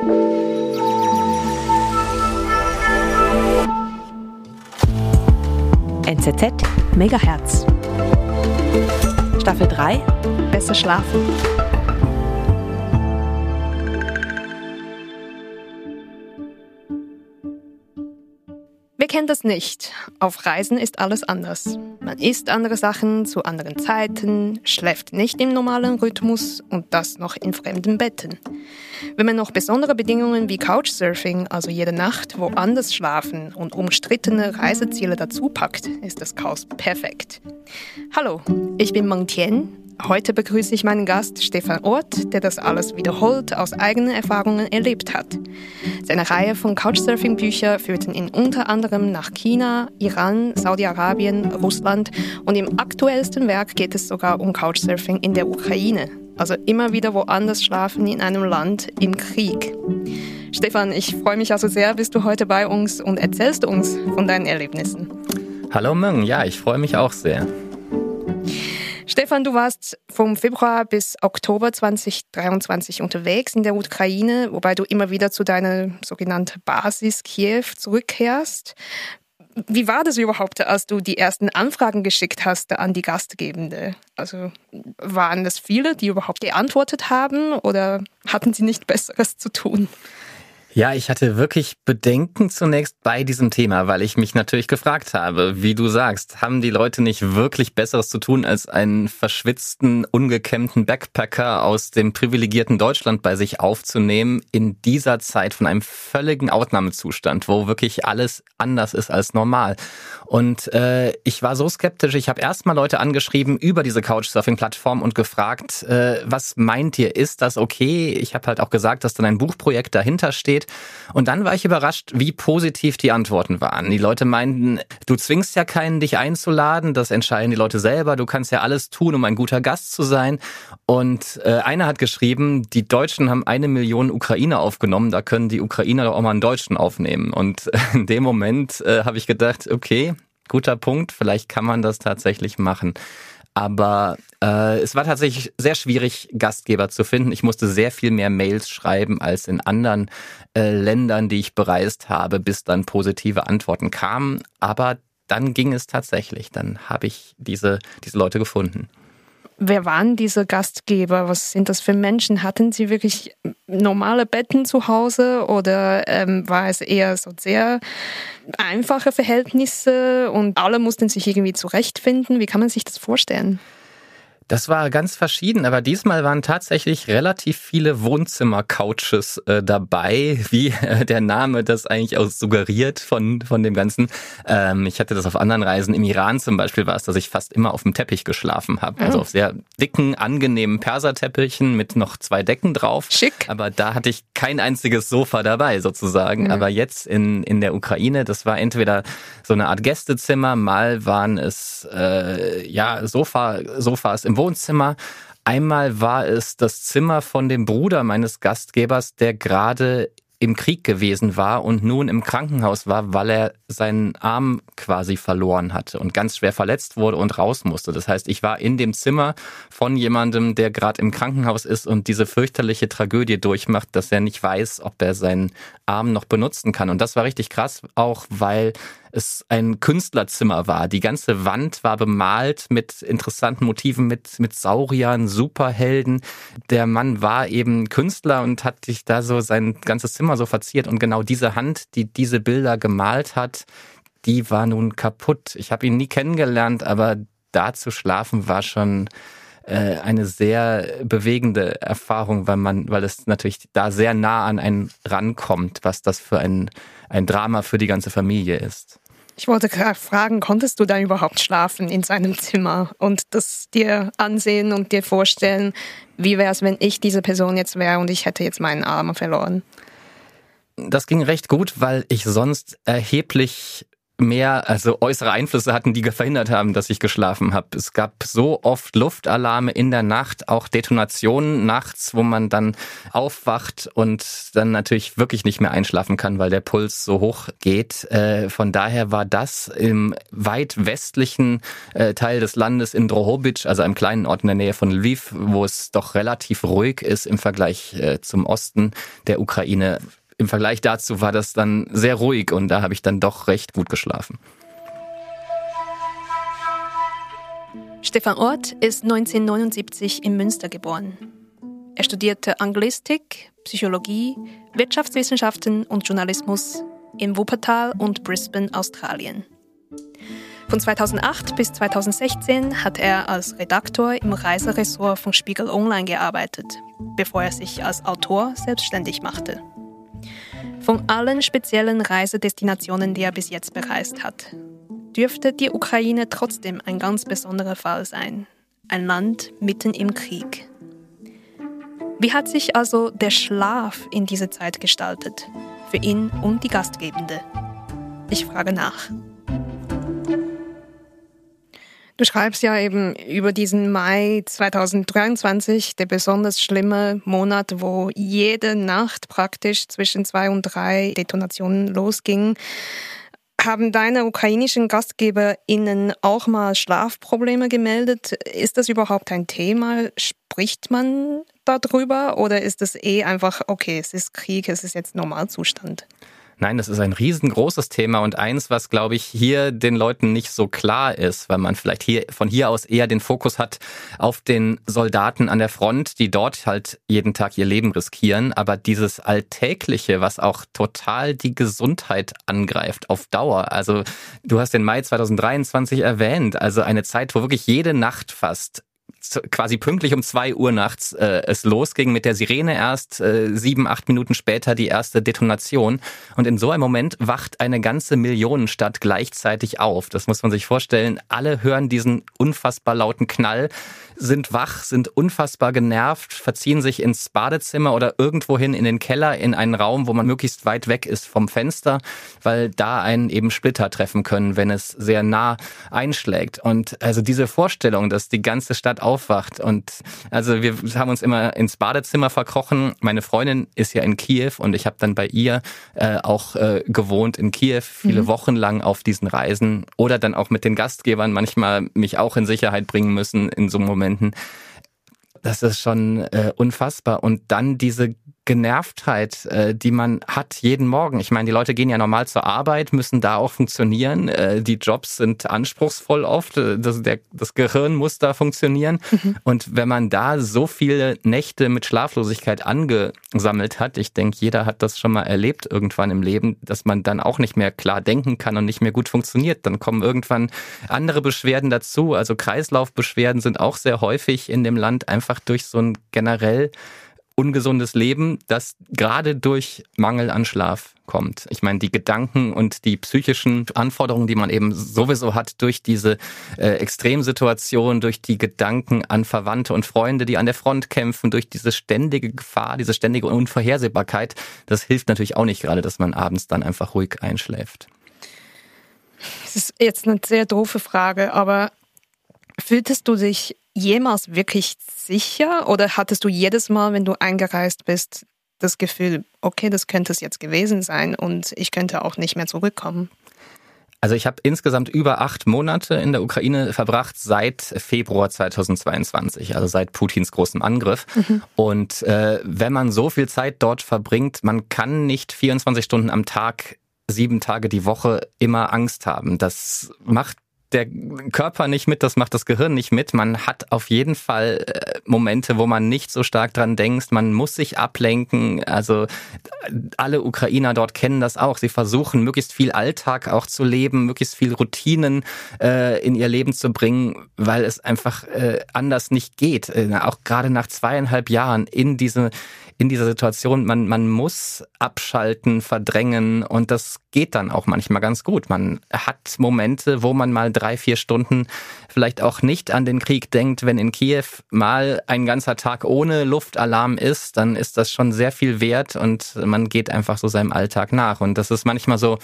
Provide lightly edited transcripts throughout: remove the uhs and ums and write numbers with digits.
NZZ Megahertz. Staffel 3. Besser schlafen. Wer kennt das nicht? Auf Reisen ist alles anders. Man isst andere Sachen zu anderen Zeiten, schläft nicht im normalen Rhythmus und das noch in fremden Betten. Wenn man noch besondere Bedingungen wie Couchsurfing, also jede Nacht woanders schlafen und umstrittene Reiseziele dazu packt, ist das Chaos perfekt. Hallo, ich bin Meng Tian. Heute begrüße ich meinen Gast Stefan Orth, der das alles wiederholt aus eigenen Erfahrungen erlebt hat. Seine Reihe von Couchsurfing-Büchern führten ihn unter anderem nach China, Iran, Saudi-Arabien, Russland und im aktuellsten Werk geht es sogar um Couchsurfing in der Ukraine. Also immer wieder woanders schlafen in einem Land im Krieg. Stefan, ich freue mich also sehr, bist du heute bei uns und erzählst uns von deinen Erlebnissen. Hallo Meng, ja, ich freue mich auch sehr. Stefan, du warst vom Februar bis Oktober 2023 unterwegs in der Ukraine, wobei du immer wieder zu deiner sogenannten Basis Kiew zurückkehrst. Wie war das überhaupt, als du die ersten Anfragen geschickt hast an die Gastgebende? Also waren das viele, die überhaupt geantwortet haben oder hatten sie nicht Besseres zu tun? Ja, ich hatte wirklich Bedenken zunächst bei diesem Thema, weil ich mich natürlich gefragt habe, wie du sagst, haben die Leute nicht wirklich Besseres zu tun, als einen verschwitzten, ungekämmten Backpacker aus dem privilegierten Deutschland bei sich aufzunehmen in dieser Zeit von einem völligen Ausnahmezustand, wo wirklich alles anders ist als normal. Und ich war so skeptisch, ich habe erstmal Leute angeschrieben über diese Couchsurfing-Plattform und gefragt, was meint ihr, ist das okay? Ich habe halt auch gesagt, dass dann ein Buchprojekt dahinter steht. Und dann war ich überrascht, wie positiv die Antworten waren. Die Leute meinten, du zwingst ja keinen, dich einzuladen, das entscheiden die Leute selber, du kannst ja alles tun, um ein guter Gast zu sein. Und einer hat geschrieben, die Deutschen haben 1 Million Ukrainer aufgenommen, da können die Ukrainer doch auch mal einen Deutschen aufnehmen. Und in dem Moment habe ich gedacht, okay, guter Punkt, vielleicht kann man das tatsächlich machen. Aber es war tatsächlich sehr schwierig, Gastgeber zu finden. Ich musste sehr viel mehr Mails schreiben als in anderen Ländern, die ich bereist habe, bis dann positive Antworten kamen. Aber dann ging es tatsächlich. Dann habe ich diese Leute gefunden. Wer waren diese Gastgeber? Was sind das für Menschen? Hatten sie wirklich normale Betten zu Hause oder war es eher so sehr einfache Verhältnisse und alle mussten sich irgendwie zurechtfinden? Wie kann man sich das vorstellen? Das war ganz verschieden, aber diesmal waren tatsächlich relativ viele Wohnzimmer-Couches dabei, wie der Name das eigentlich auch suggeriert von dem Ganzen. Ich hatte das auf anderen Reisen. Im Iran zum Beispiel war es, dass ich fast immer auf dem Teppich geschlafen habe. Also auf sehr dicken, angenehmen Perserteppichen mit noch 2 Decken drauf. Schick. Aber da hatte ich kein einziges Sofa dabei sozusagen. Mhm. Aber jetzt in der Ukraine, das war entweder so eine Art Gästezimmer, mal waren es Sofas im Wohnzimmer. Einmal war es das Zimmer von dem Bruder meines Gastgebers, der gerade im Krieg gewesen war und nun im Krankenhaus war, weil er seinen Arm quasi verloren hatte und ganz schwer verletzt wurde und raus musste. Das heißt, ich war in dem Zimmer von jemandem, der gerade im Krankenhaus ist und diese fürchterliche Tragödie durchmacht, dass er nicht weiß, ob er seinen Arm noch benutzen kann. Und das war richtig krass, auch weil es ein Künstlerzimmer war. Die ganze Wand war bemalt mit interessanten Motiven, mit Sauriern, Superhelden. Der Mann war eben Künstler und hat sich da so sein ganzes Zimmer so verziert. Und genau diese Hand, die diese Bilder gemalt hat, die war nun kaputt. Ich habe ihn nie kennengelernt, aber da zu schlafen war schon eine sehr bewegende Erfahrung, weil es natürlich da sehr nah an einen rankommt, was das für ein Drama für die ganze Familie ist. Ich wollte gerade fragen, konntest du da überhaupt schlafen in seinem Zimmer und das dir ansehen und dir vorstellen, wie wäre es, wenn ich diese Person jetzt wäre und ich hätte jetzt meinen Arm verloren? Das ging recht gut, weil ich sonst erheblich mehr, also äußere Einflüsse hatten, die verhindert haben, dass ich geschlafen habe. Es gab so oft Luftalarme in der Nacht, auch Detonationen nachts, wo man dann aufwacht und dann natürlich wirklich nicht mehr einschlafen kann, weil der Puls so hoch geht. Von daher war das im weit westlichen Teil des Landes in Drohobitsch, also einem kleinen Ort in der Nähe von Lviv, wo es doch relativ ruhig ist im Vergleich zum Osten der Ukraine. Im Vergleich dazu war das dann sehr ruhig und da habe ich dann doch recht gut geschlafen. Stefan Orth ist 1979 in Münster geboren. Er studierte Anglistik, Psychologie, Wirtschaftswissenschaften und Journalismus in Wuppertal und Brisbane, Australien. Von 2008 bis 2016 hat er als Redaktor im Reiseressort von Spiegel Online gearbeitet, bevor er sich als Autor selbstständig machte. Von allen speziellen Reisedestinationen, die er bis jetzt bereist hat, dürfte die Ukraine trotzdem ein ganz besonderer Fall sein. Ein Land mitten im Krieg. Wie hat sich also der Schlaf in dieser Zeit gestaltet? Für ihn und die Gastgebende? Ich frage nach. Du schreibst ja eben über diesen Mai 2023, der besonders schlimme Monat, wo jede Nacht praktisch zwischen 2 und 3 Detonationen losging. Haben deine ukrainischen GastgeberInnen auch mal Schlafprobleme gemeldet? Ist das überhaupt ein Thema? Spricht man darüber oder ist es einfach, okay, es ist Krieg, es ist jetzt Normalzustand? Nein, das ist ein riesengroßes Thema und eins, was, glaube ich, hier den Leuten nicht so klar ist, weil man vielleicht von hier aus eher den Fokus hat auf den Soldaten an der Front, die dort halt jeden Tag ihr Leben riskieren. Aber dieses Alltägliche, was auch total die Gesundheit angreift auf Dauer. Also du hast den Mai 2023 erwähnt, also eine Zeit, wo wirklich jede Nacht fast quasi pünktlich um 2 Uhr nachts es losging mit der Sirene erst 7, 8 Minuten später die erste Detonation. Und in so einem Moment wacht eine ganze Millionenstadt gleichzeitig auf. Das muss man sich vorstellen. Alle hören diesen unfassbar lauten Knall, sind wach, sind unfassbar genervt, verziehen sich ins Badezimmer oder irgendwohin in den Keller, in einen Raum, wo man möglichst weit weg ist vom Fenster, weil da einen eben Splitter treffen können, wenn es sehr nah einschlägt. Und also diese Vorstellung, dass die ganze Stadt aufwacht und also wir haben uns immer ins Badezimmer verkrochen. Meine Freundin ist ja in Kiew und ich habe dann bei ihr auch gewohnt in Kiew, viele Wochen lang auf diesen Reisen oder dann auch mit den Gastgebern manchmal mich auch in Sicherheit bringen müssen in so Momenten. Das ist schon unfassbar. Und dann diese Genervtheit, die man hat jeden Morgen. Ich meine, die Leute gehen ja normal zur Arbeit, müssen da auch funktionieren. Die Jobs sind anspruchsvoll oft. Das Gehirn muss da funktionieren. Und wenn man da so viele Nächte mit Schlaflosigkeit angesammelt hat, ich denke, jeder hat das schon mal erlebt irgendwann im Leben, dass man dann auch nicht mehr klar denken kann und nicht mehr gut funktioniert. Dann kommen irgendwann andere Beschwerden dazu. Also Kreislaufbeschwerden sind auch sehr häufig in dem Land, einfach durch so ein generell ungesundes Leben, das gerade durch Mangel an Schlaf kommt. Ich meine, die Gedanken und die psychischen Anforderungen, die man eben sowieso hat durch diese Extremsituation, durch die Gedanken an Verwandte und Freunde, die an der Front kämpfen, durch diese ständige Gefahr, diese ständige Unvorhersehbarkeit, das hilft natürlich auch nicht gerade, dass man abends dann einfach ruhig einschläft. Das ist jetzt eine sehr doofe Frage, aber fühltest du dich jemals wirklich sicher oder hattest du jedes Mal, wenn du eingereist bist, das Gefühl, okay, das könnte es jetzt gewesen sein und ich könnte auch nicht mehr zurückkommen? Also ich habe insgesamt über 8 Monate in der Ukraine verbracht seit Februar 2022, also seit Putins großem Angriff. Und wenn man so viel Zeit dort verbringt, man kann nicht 24 Stunden am Tag, 7 Tage die Woche immer Angst haben. Das macht der Körper nicht mit, das macht das Gehirn nicht mit. Man hat auf jeden Fall Momente, wo man nicht so stark dran denkt. Man muss sich ablenken. Also alle Ukrainer dort kennen das auch. Sie versuchen, möglichst viel Alltag auch zu leben, möglichst viel Routinen in ihr Leben zu bringen, weil es einfach anders nicht geht. Auch gerade nach 2,5 Jahren in dieser Situation, man muss abschalten, verdrängen und das geht dann auch manchmal ganz gut. Man hat Momente, wo man mal 3-4 Stunden vielleicht auch nicht an den Krieg denkt. Wenn in Kiew mal ein ganzer Tag ohne Luftalarm ist, dann ist das schon sehr viel wert und man geht einfach so seinem Alltag nach. Und das ist manchmal so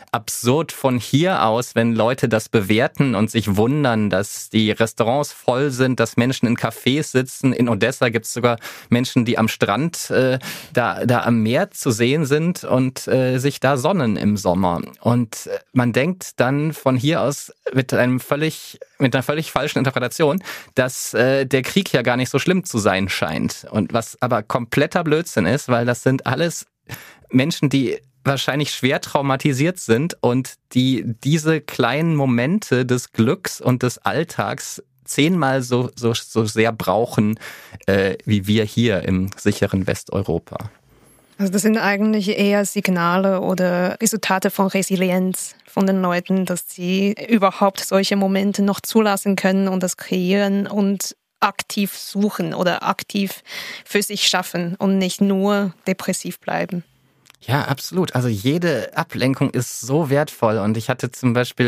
absurd von hier aus, wenn Leute das bewerten und sich wundern, dass die Restaurants voll sind, dass Menschen in Cafés sitzen. In Odessa gibt es sogar Menschen, die am Strand da am Meer zu sehen sind und sich da sonnen im Sommer. Und man denkt dann von hier aus mit einer völlig falschen Interpretation, dass der Krieg ja gar nicht so schlimm zu sein scheint. Und was aber kompletter Blödsinn ist, weil das sind alles Menschen, die wahrscheinlich schwer traumatisiert sind und die diese kleinen Momente des Glücks und des Alltags 10-mal so sehr brauchen, wie wir hier im sicheren Westeuropa. Also das sind eigentlich eher Signale oder Resultate von Resilienz von den Leuten, dass sie überhaupt solche Momente noch zulassen können und das kreieren und aktiv suchen oder aktiv für sich schaffen und nicht nur depressiv bleiben. Ja, absolut. Also jede Ablenkung ist so wertvoll und ich hatte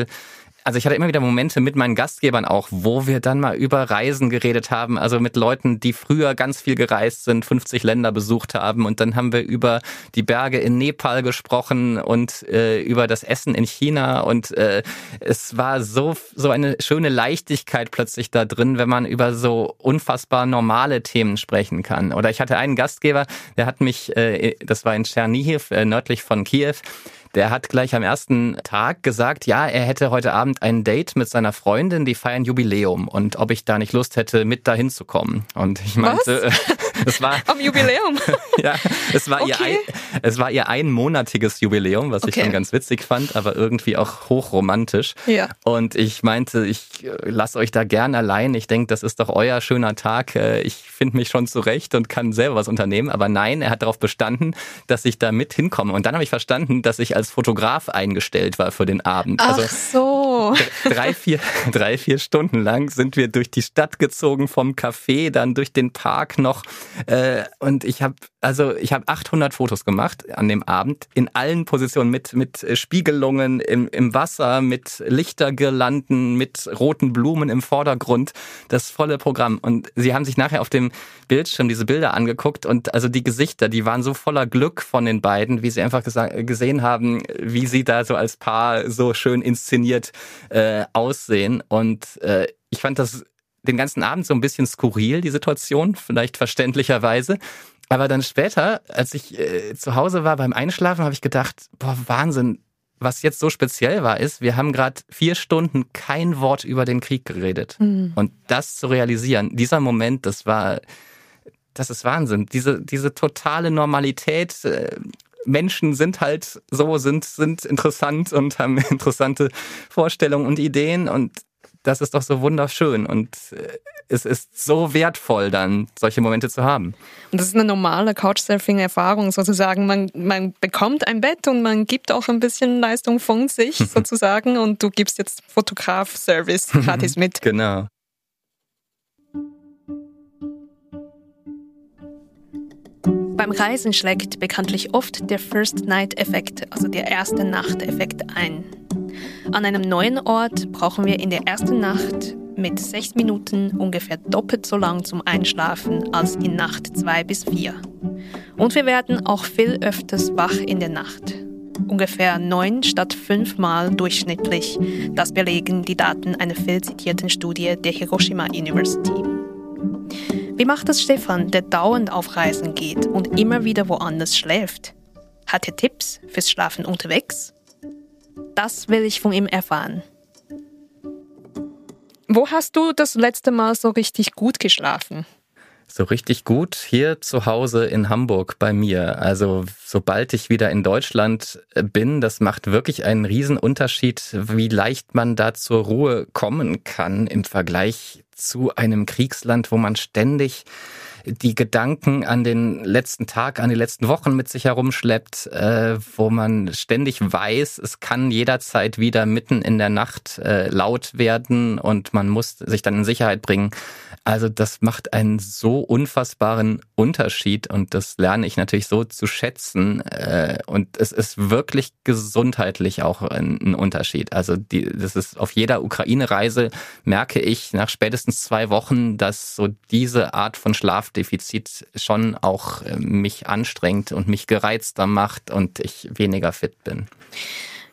immer wieder Momente mit meinen Gastgebern auch, wo wir dann mal über Reisen geredet haben, also mit Leuten, die früher ganz viel gereist sind, 50 Länder besucht haben und dann haben wir über die Berge in Nepal gesprochen und über das Essen in China und es war so eine schöne Leichtigkeit plötzlich da drin, wenn man über so unfassbar normale Themen sprechen kann. Oder ich hatte einen Gastgeber, der hat mich, das war in Tschernihiv, nördlich von Kiew, der hat gleich am ersten Tag gesagt, ja, er hätte heute Abend ein Date mit seiner Freundin, die feiern Jubiläum und ob ich da nicht Lust hätte, mit dahin zu kommen. Und ich meinte, es war am Jubiläum. Ja, es war ihr einmonatiges Jubiläum, was ich schon ganz witzig fand, aber irgendwie auch hochromantisch. Ja. Und ich meinte, ich lasse euch da gern allein. Ich denke, das ist doch euer schöner Tag. Ich finde mich schon zurecht und kann selber was unternehmen. Aber nein, er hat darauf bestanden, dass ich da mit hinkomme. Und dann habe ich verstanden, dass ich als Fotograf eingestellt war für den Abend. Ach so. 3-4 Stunden lang sind wir durch die Stadt gezogen, vom Café, dann durch den Park noch. Und ich habe 800 Fotos gemacht an dem Abend in allen Positionen mit Spiegelungen im Wasser, mit Lichtergirlanden, mit roten Blumen im Vordergrund, das volle Programm. Und sie haben sich nachher auf dem Bildschirm diese Bilder angeguckt und also die Gesichter, die waren so voller Glück von den beiden, wie sie einfach gesehen haben, wie sie da so als Paar so schön inszeniert aussehen. Und ich fand das den ganzen Abend so ein bisschen skurril, die Situation, vielleicht verständlicherweise. Aber dann später, als ich zu Hause war beim Einschlafen, habe ich gedacht, boah, Wahnsinn, was jetzt so speziell war, ist, wir haben gerade 4 Stunden kein Wort über den Krieg geredet. Mhm. Und das zu realisieren, dieser Moment, das ist Wahnsinn. Diese totale Normalität, Menschen sind halt so, sind interessant und haben interessante Vorstellungen und Ideen und das ist doch so wunderschön und es ist so wertvoll, dann solche Momente zu haben. Und das ist eine normale Couchsurfing-Erfahrung sozusagen. Man bekommt ein Bett und man gibt auch ein bisschen Leistung von sich sozusagen und du gibst jetzt Fotograf-Service gratis mit. Genau. Beim Reisen schlägt bekanntlich oft der First-Night-Effekt, also der Erste-Nacht-Effekt ein. An einem neuen Ort brauchen wir in der ersten Nacht mit 6 Minuten ungefähr doppelt so lang zum Einschlafen als in Nacht 2 bis 4. Und wir werden auch viel öfters wach in der Nacht. Ungefähr 9 statt 5 Mal durchschnittlich. Das belegen die Daten einer viel zitierten Studie der Hiroshima University. Wie macht es Stefan, der dauernd auf Reisen geht und immer wieder woanders schläft? Hat er Tipps fürs Schlafen unterwegs? Das will ich von ihm erfahren. Wo hast du das letzte Mal so richtig gut geschlafen? So richtig gut hier zu Hause in Hamburg bei mir. Also sobald ich wieder in Deutschland bin, das macht wirklich einen riesen Unterschied, wie leicht man da zur Ruhe kommen kann im Vergleich zu einem Kriegsland, wo man ständig die Gedanken an den letzten Tag, an die letzten Wochen mit sich herumschleppt, wo man ständig weiß, es kann jederzeit wieder mitten in der Nacht laut werden und man muss sich dann in Sicherheit bringen. Also das macht einen so unfassbaren Unterschied und das lerne ich natürlich so zu schätzen und es ist wirklich gesundheitlich auch ein Unterschied. Also das ist auf jeder Ukraine-Reise merke ich nach spätestens 2 Wochen, dass so diese Art von Schlafdefizit schon auch mich anstrengt und mich gereizter macht und ich weniger fit bin.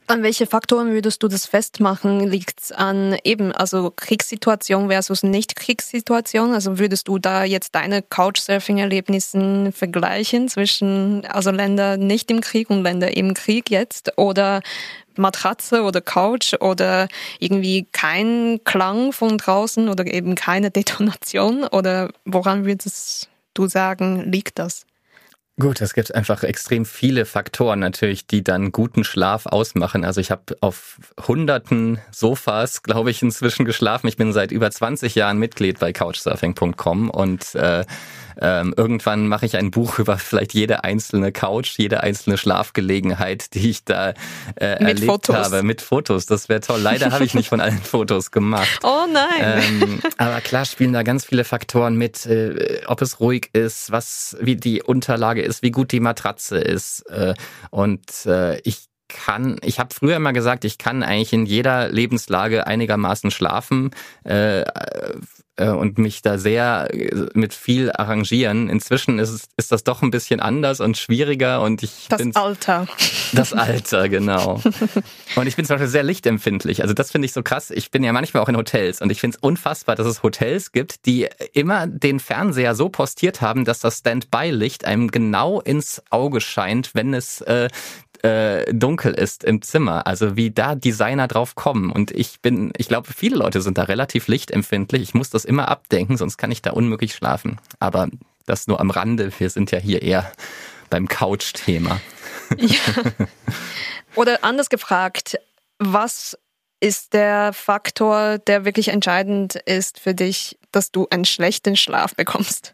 An welche Faktoren würdest du das festmachen? Liegt es an eben, also Kriegssituation versus Nicht-Kriegssituation? Also würdest du da jetzt deine Couchsurfing-Erlebnissen vergleichen zwischen also Länder nicht im Krieg und Länder im Krieg jetzt? Oder Matratze oder Couch oder irgendwie kein Klang von draußen oder eben keine Detonation? Oder woran würdest du sagen, liegt das? Gut, es gibt einfach extrem viele Faktoren natürlich, die dann guten Schlaf ausmachen. Also ich habe auf hunderten Sofas, glaube ich, inzwischen geschlafen. Ich bin seit über 20 Jahren Mitglied bei Couchsurfing.com und irgendwann mache ich ein Buch über vielleicht jede einzelne Couch, jede einzelne Schlafgelegenheit, die ich da erlebt Fotos. habe. Mit Fotos. Das wäre toll. Leider habe ich nicht von allen Fotos gemacht. Oh nein. Aber klar spielen da ganz viele Faktoren mit, ob es ruhig ist, wie die Unterlage ist, wie gut die Matratze ist. Ich habe früher immer gesagt, ich kann eigentlich in jeder Lebenslage einigermaßen schlafen und mich da sehr mit viel arrangieren. Inzwischen ist das doch ein bisschen anders und schwieriger und Alter. Das Alter, genau. Und ich bin zum Beispiel sehr lichtempfindlich. Also das finde ich so krass. Ich bin ja manchmal auch in Hotels und ich finde es unfassbar, dass es Hotels gibt, die immer den Fernseher so postiert haben, dass das Standby-Licht einem genau ins Auge scheint, wenn es dunkel ist im Zimmer, also wie da Designer drauf kommen. Und ich glaube, viele Leute sind da relativ lichtempfindlich. Ich muss das immer abdenken, sonst kann ich da unmöglich schlafen. Aber das nur am Rande. Wir sind ja hier eher beim Couch-Thema. Ja. Oder anders gefragt, was ist der Faktor, der wirklich entscheidend ist für dich, dass du einen schlechten Schlaf bekommst?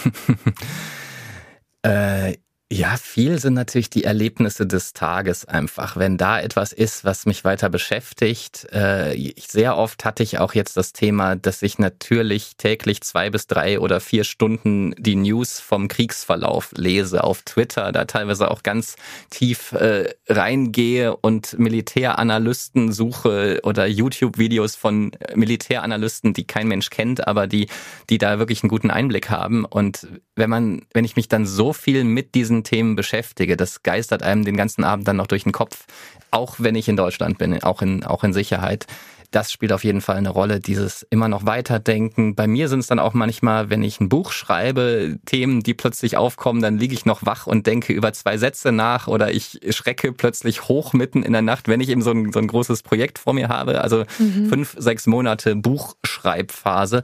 Ja, viel sind natürlich die Erlebnisse des Tages einfach. Wenn da etwas ist, was mich weiter beschäftigt. Sehr oft hatte ich auch jetzt das Thema, dass ich natürlich täglich 2 bis 3 oder 4 Stunden die News vom Kriegsverlauf lese auf Twitter, da teilweise auch ganz tief reingehe und Militäranalysten suche oder YouTube-Videos von Militäranalysten, die kein Mensch kennt, aber die da wirklich einen guten Einblick haben. Und wenn ich mich dann so viel mit diesen Themen beschäftige, das geistert einem den ganzen Abend dann noch durch den Kopf, auch wenn ich in Deutschland bin, auch in Sicherheit. Das spielt auf jeden Fall eine Rolle, dieses immer noch weiterdenken. Bei mir sind es dann auch manchmal, wenn ich ein Buch schreibe, Themen, die plötzlich aufkommen, dann liege ich noch wach und denke über 2 Sätze nach oder ich schrecke plötzlich hoch mitten in der Nacht, wenn ich eben so ein großes Projekt vor mir habe, also 5, 6 Monate Buchschreibphase.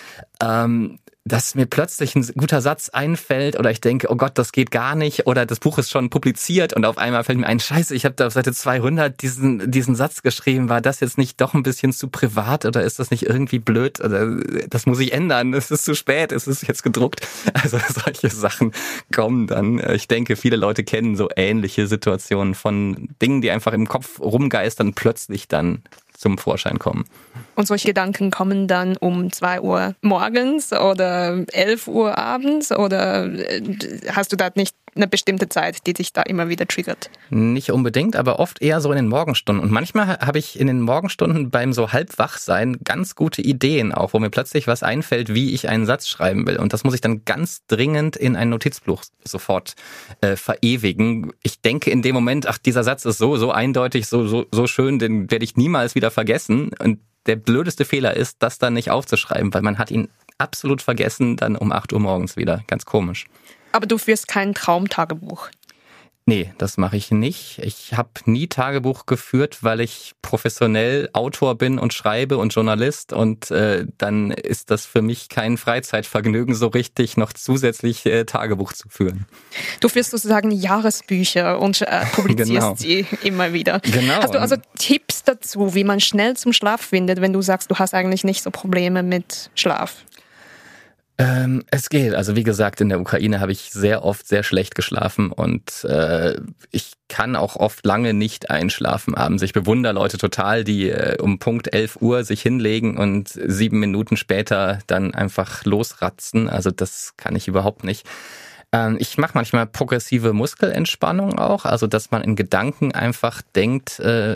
Dass mir plötzlich ein guter Satz einfällt oder ich denke, oh Gott, das geht gar nicht oder das Buch ist schon publiziert und auf einmal fällt mir ein, Scheiße, ich habe da auf Seite 200 diesen Satz geschrieben, war das jetzt nicht doch ein bisschen zu privat oder ist das nicht irgendwie blöd oder das muss ich ändern, es ist zu spät, es ist jetzt gedruckt. Also solche Sachen kommen dann. Ich denke, viele Leute kennen so ähnliche Situationen von Dingen, die einfach im Kopf rumgeistern, plötzlich dann zum Vorschein kommen. Und solche Gedanken kommen dann um 2 Uhr morgens oder 11 Uhr abends oder hast du da nicht eine bestimmte Zeit, die dich da immer wieder triggert? Nicht unbedingt, aber oft eher so in den Morgenstunden. Und manchmal habe ich in den Morgenstunden beim so Halbwachsein ganz gute Ideen auch, wo mir plötzlich was einfällt, wie ich einen Satz schreiben will. Und das muss ich dann ganz dringend in ein Notizbuch sofort verewigen. Ich denke in dem Moment, ach, dieser Satz ist so eindeutig, so schön, den werde ich niemals wieder vergessen. Und der blödeste Fehler ist, das dann nicht aufzuschreiben, weil man hat ihn absolut vergessen, dann um 8 Uhr morgens wieder. Ganz komisch. Aber du führst kein Traumtagebuch? Nee, das mache ich nicht. Ich habe nie Tagebuch geführt, weil ich professionell Autor bin und schreibe und Journalist und dann ist das für mich kein Freizeitvergnügen, so richtig noch zusätzlich Tagebuch zu führen. Du führst sozusagen Jahresbücher und publizierst Genau. sie immer wieder. Genau. Hast du also Tipps dazu, wie man schnell zum Schlaf findet, wenn du sagst, du hast eigentlich nicht so Probleme mit Schlaf? Es geht. Also wie gesagt, in der Ukraine habe ich sehr oft sehr schlecht geschlafen und ich kann auch oft lange nicht einschlafen abends. Ich bewundere Leute total, die um Punkt 11 Uhr sich hinlegen und 7 Minuten später dann einfach losratzen. Also das kann ich überhaupt nicht. Ich mache manchmal progressive Muskelentspannung auch, also dass man in Gedanken einfach denkt,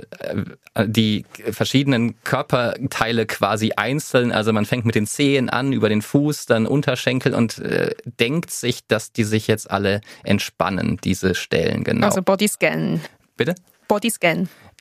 die verschiedenen Körperteile quasi einzeln, also man fängt mit den Zehen an, über den Fuß, dann Unterschenkel und denkt sich, dass die sich jetzt alle entspannen, diese Stellen, genau. Also Bodyscan. Bitte? Bodyscan.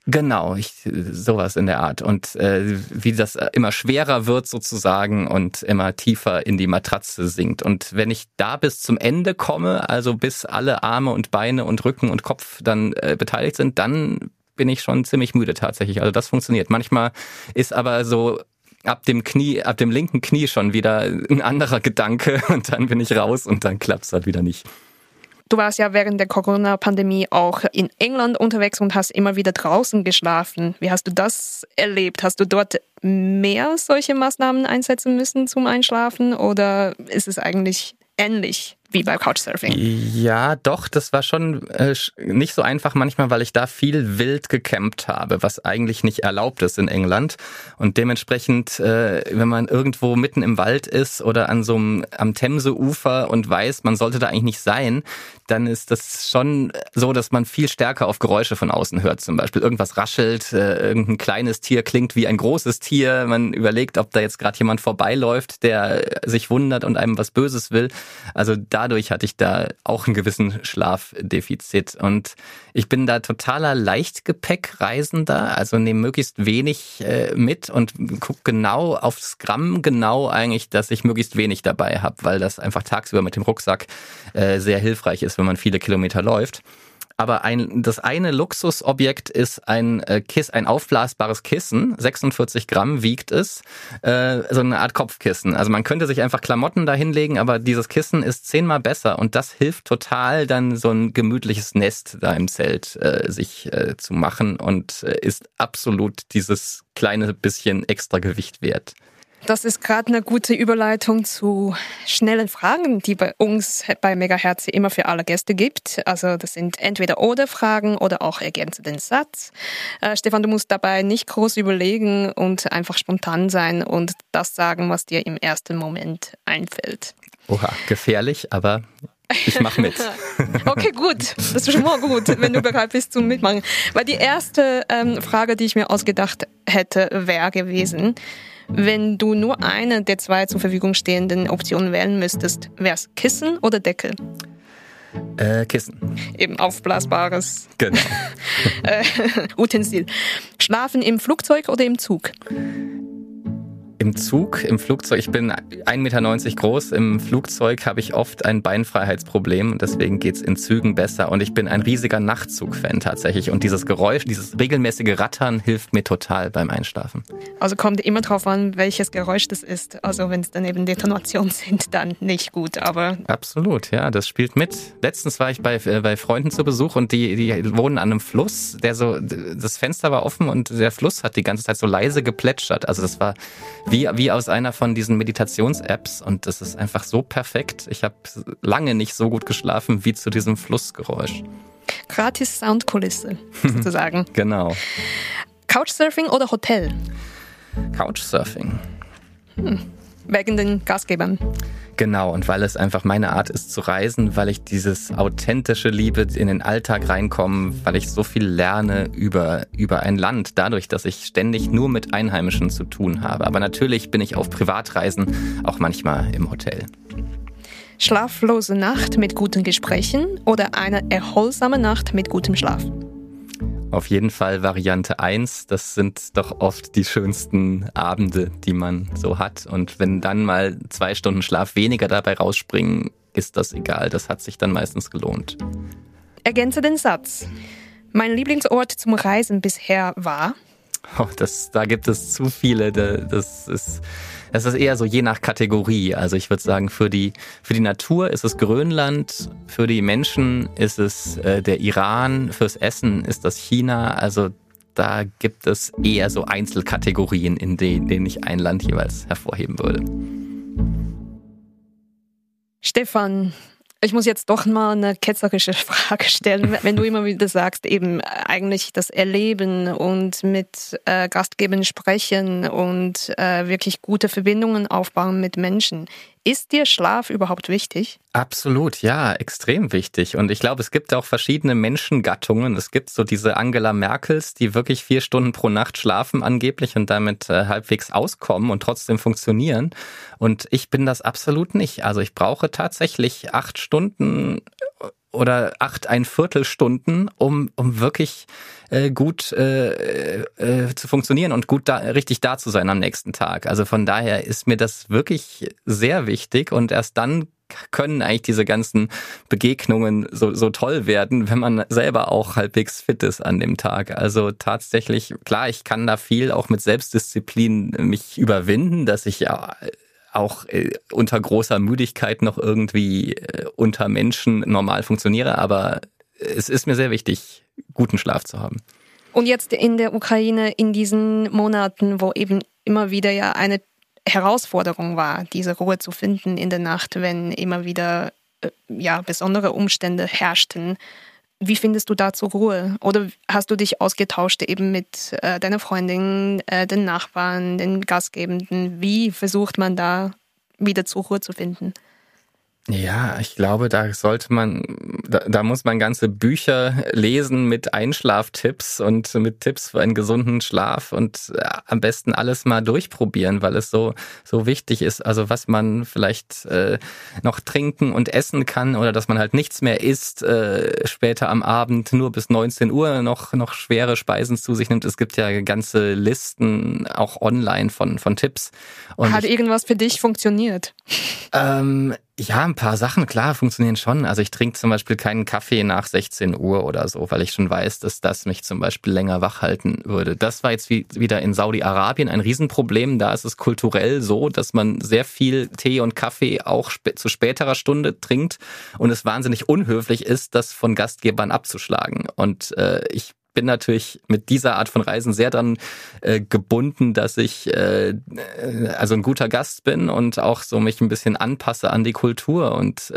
Genau, sowas in der Art. Und wie das immer schwerer wird sozusagen und immer tiefer in die Matratze sinkt. Und wenn ich da bis zum Ende komme, also bis alle Arme und Beine und Rücken und Kopf dann beteiligt sind, dann bin ich schon ziemlich müde tatsächlich. Also das funktioniert. Manchmal ist aber so ab dem linken Knie schon wieder ein anderer Gedanke und dann bin ich raus und dann klappt's halt wieder nicht. Du warst ja während der Corona-Pandemie auch in England unterwegs und hast immer wieder draußen geschlafen. Wie hast du das erlebt? Hast du dort mehr solche Maßnahmen einsetzen müssen zum Einschlafen oder ist es eigentlich ähnlich wie bei Couchsurfing? Ja, doch, das war schon nicht so einfach manchmal, weil ich da viel wild gecampt habe, was eigentlich nicht erlaubt ist in England. Und dementsprechend, wenn man irgendwo mitten im Wald ist oder am Themseufer und weiß, man sollte da eigentlich nicht sein, dann ist das schon so, dass man viel stärker auf Geräusche von außen hört. Zum Beispiel irgendwas raschelt, irgendein kleines Tier klingt wie ein großes Tier. Man überlegt, ob da jetzt gerade jemand vorbeiläuft, der sich wundert und einem was Böses will. Also dadurch hatte ich da auch einen gewissen Schlafdefizit. Und ich bin da totaler Leichtgepäckreisender, also nehme möglichst wenig mit und gucke genau aufs Gramm genau eigentlich, dass ich möglichst wenig dabei habe, weil das einfach tagsüber mit dem Rucksack sehr hilfreich ist, wenn man viele Kilometer läuft. Aber das eine Luxusobjekt ist ein aufblasbares Kissen, 46 Gramm wiegt es, so eine Art Kopfkissen. Also man könnte sich einfach Klamotten da hinlegen, aber dieses Kissen ist 10-mal besser und das hilft total, dann so ein gemütliches Nest da im Zelt sich zu machen und ist absolut dieses kleine bisschen extra Gewicht wert. Das ist gerade eine gute Überleitung zu schnellen Fragen, die bei uns bei Megahertz immer für alle Gäste gibt. Also das sind Entweder-oder-Fragen oder auch ergänze den Satz. Stefan, du musst dabei nicht groß überlegen und einfach spontan sein und das sagen, was dir im ersten Moment einfällt. Oha, gefährlich, aber ich mach mit. Okay, gut. Das ist schon mal gut, wenn du bereit bist zum Mitmachen. Weil die erste Frage, die ich mir ausgedacht hätte, wäre gewesen, wenn du nur eine der zwei zur Verfügung stehenden Optionen wählen müsstest, wäre es Kissen oder Deckel? Kissen. Eben aufblasbares Genau. Utensil. Schlafen im Flugzeug oder im Zug? Im Flugzeug, ich bin 1,90 Meter groß, im Flugzeug habe ich oft ein Beinfreiheitsproblem und deswegen geht's in Zügen besser und ich bin ein riesiger Nachtzug-Fan tatsächlich und dieses Geräusch, dieses regelmäßige Rattern hilft mir total beim Einschlafen. Also kommt immer drauf an, welches Geräusch das ist, also wenn es dann eben Detonationen sind, dann nicht gut, aber... Absolut, ja, das spielt mit. Letztens war ich bei Freunden zu Besuch und die wohnen an einem Fluss, das Fenster war offen und der Fluss hat die ganze Zeit so leise geplätschert, also das war wie aus einer von diesen Meditations-Apps und das ist einfach so perfekt. Ich habe lange nicht so gut geschlafen wie zu diesem Flussgeräusch. Gratis Soundkulisse, sozusagen. Genau. Couchsurfing oder Hotel? Couchsurfing. Wegen den Gastgebern. Genau, und weil es einfach meine Art ist zu reisen, weil ich dieses authentische Liebe in den Alltag reinkomme, weil ich so viel lerne über ein Land, dadurch, dass ich ständig nur mit Einheimischen zu tun habe. Aber natürlich bin ich auf Privatreisen auch manchmal im Hotel. Schlaflose Nacht mit guten Gesprächen oder eine erholsame Nacht mit gutem Schlaf? Auf jeden Fall Variante 1, das sind doch oft die schönsten Abende, die man so hat. Und wenn dann mal 2 Stunden Schlaf weniger dabei rausspringen, ist das egal. Das hat sich dann meistens gelohnt. Ergänze den Satz. Mein Lieblingsort zum Reisen bisher war? Oh, da gibt es zu viele. Das ist eher so je nach Kategorie. Also ich würde sagen, für die Natur ist es Grönland, für die Menschen ist es der Iran, fürs Essen ist das China. Also da gibt es eher so Einzelkategorien, in denen ich ein Land jeweils hervorheben würde. Stefan, ich muss jetzt doch mal eine ketzerische Frage stellen. Wenn du immer wieder sagst, eben eigentlich das Erleben und mit Gastgebern sprechen und wirklich gute Verbindungen aufbauen mit Menschen. Ist dir Schlaf überhaupt wichtig? Absolut, ja, extrem wichtig. Und ich glaube, es gibt auch verschiedene Menschengattungen. Es gibt so diese Angela Merkels, die wirklich 4 Stunden pro Nacht schlafen angeblich und damit halbwegs auskommen und trotzdem funktionieren. Und ich bin das absolut nicht. Also ich brauche tatsächlich 8 Stunden oder 8,25 Stunden, um wirklich gut zu funktionieren und gut richtig da zu sein am nächsten Tag. Also von daher ist mir das wirklich sehr wichtig und erst dann können eigentlich diese ganzen Begegnungen so toll werden, wenn man selber auch halbwegs fit ist an dem Tag. Also tatsächlich, klar, ich kann da viel auch mit Selbstdisziplin mich überwinden, dass ich ja auch unter großer Müdigkeit noch irgendwie unter Menschen normal funktioniere, aber es ist mir sehr wichtig, guten Schlaf zu haben. Und jetzt in der Ukraine in diesen Monaten, wo eben immer wieder ja eine Herausforderung war, diese Ruhe zu finden in der Nacht, wenn immer wieder besondere Umstände herrschten. Wie findest du da zur Ruhe? Oder hast du dich ausgetauscht eben mit deiner Freundin, den Nachbarn, den Gastgebenden? Wie versucht man da wieder zur Ruhe zu finden? Ja, ich glaube, da muss man ganze Bücher lesen mit Einschlaftipps und mit Tipps für einen gesunden Schlaf und am besten alles mal durchprobieren, weil es so wichtig ist. Also was man vielleicht noch trinken und essen kann oder dass man halt nichts mehr isst, später am Abend nur bis 19 Uhr noch schwere Speisen zu sich nimmt. Es gibt ja ganze Listen auch online von Tipps. Und hat irgendwas für dich funktioniert? Ja, ein paar Sachen, klar, funktionieren schon. Also ich trinke zum Beispiel keinen Kaffee nach 16 Uhr oder so, weil ich schon weiß, dass das mich zum Beispiel länger wach halten würde. Das war jetzt wieder in Saudi-Arabien ein Riesenproblem. Da ist es kulturell so, dass man sehr viel Tee und Kaffee auch zu späterer Stunde trinkt und es wahnsinnig unhöflich ist, das von Gastgebern abzuschlagen. Und ich bin natürlich mit dieser Art von Reisen sehr dran gebunden, dass ich also ein guter Gast bin und auch so mich ein bisschen anpasse an die Kultur. Und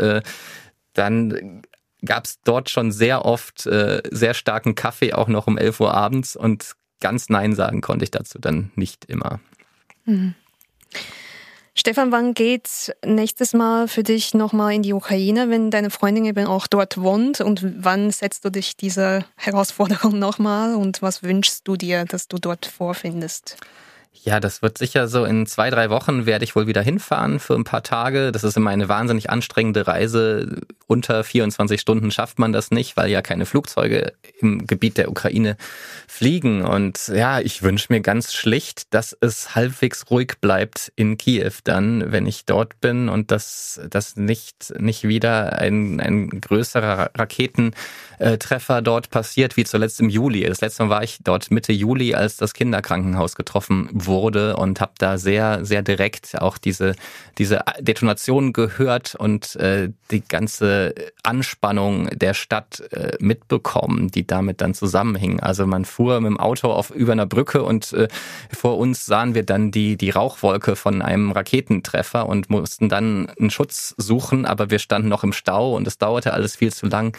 dann gab es dort schon sehr oft sehr starken Kaffee, auch noch um 11 Uhr abends. Und ganz Nein sagen konnte ich dazu dann nicht immer. Mhm. Stefan, wann geht's nächstes Mal für dich nochmal in die Ukraine, wenn deine Freundin eben auch dort wohnt? Und wann setzt du dich dieser Herausforderung nochmal? Und was wünschst du dir, dass du dort vorfindest? Ja, das wird sicher so in 2-3 Wochen werde ich wohl wieder hinfahren für ein paar Tage. Das ist immer eine wahnsinnig anstrengende Reise. Unter 24 Stunden schafft man das nicht, weil ja keine Flugzeuge im Gebiet der Ukraine fliegen. Und ja, ich wünsche mir ganz schlicht, dass es halbwegs ruhig bleibt in Kiew dann, wenn ich dort bin und dass nicht wieder ein größerer Raketentreffer dort passiert, wie zuletzt im Juli. Das letzte Mal war ich dort Mitte Juli, als das Kinderkrankenhaus getroffen wurde und habe da sehr, sehr direkt auch diese Detonation gehört und die ganze Anspannung der Stadt mitbekommen, die damit dann zusammenhing. Also man fuhr mit dem Auto über einer Brücke und vor uns sahen wir dann die Rauchwolke von einem Raketentreffer und mussten dann einen Schutz suchen, aber wir standen noch im Stau und es dauerte alles viel zu lang.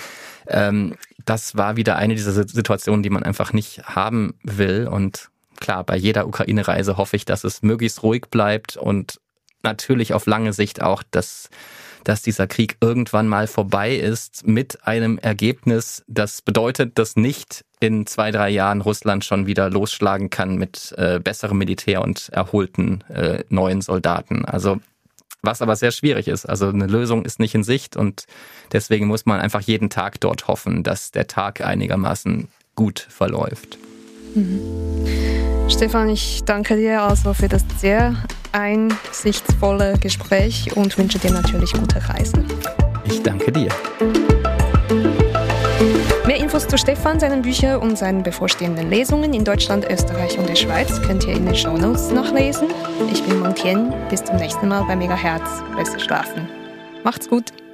Das war wieder eine dieser Situationen, die man einfach nicht haben will. Und klar, bei jeder Ukraine-Reise hoffe ich, dass es möglichst ruhig bleibt und natürlich auf lange Sicht auch, dass dieser Krieg irgendwann mal vorbei ist mit einem Ergebnis, das bedeutet, dass nicht in 2-3 Jahren Russland schon wieder losschlagen kann mit besserem Militär und erholten neuen Soldaten. Also was aber sehr schwierig ist. Also eine Lösung ist nicht in Sicht und deswegen muss man einfach jeden Tag dort hoffen, dass der Tag einigermaßen gut verläuft. Mhm. Stefan, ich danke dir also für das sehr einsichtsvolle Gespräch und wünsche dir natürlich gute Reise. Ich danke dir. Mehr Infos zu Stefan, seinen Büchern und seinen bevorstehenden Lesungen in Deutschland, Österreich und der Schweiz könnt ihr in den Shownotes nachlesen. Ich bin Montien. Bis zum nächsten Mal bei Megahertz. Besser schlafen. Macht's gut.